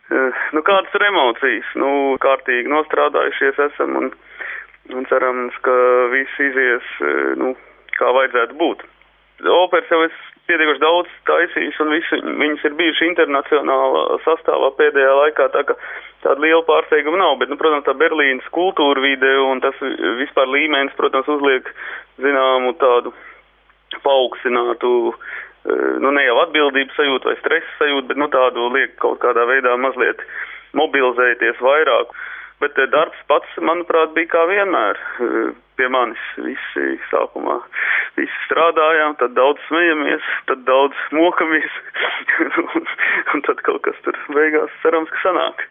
Nu, kādas ir emocijas? Nu, kārtīgi nostrādājušies esam un cerams, ka viss izies, nu, kā vajadzētu būt. Operas jau es pietiekoši daudz taisījis un visi viņas ir bijuši internacionālā sastāvā pēdējā laikā, tā ka tāda liela pārsteiguma nav, bet, nu, protams, tā Berlīnas kultūra vide un tas vispār līmenis, protams, uzliek zināmu tādu paaugstinātu, nu, ne jau atbildības sajūtu vai stresa sajūtu, bet, nu, tādu liek kaut kādā veidā mazliet mobilizēties vairāk. Bet darbs pats, manuprāt, bija kā vienmēr pie manis. Visi sākumā visi strādājām, tad daudz smejamies, tad daudz mokamies un tad kaut kas tur beigās cerams, ka sanāk.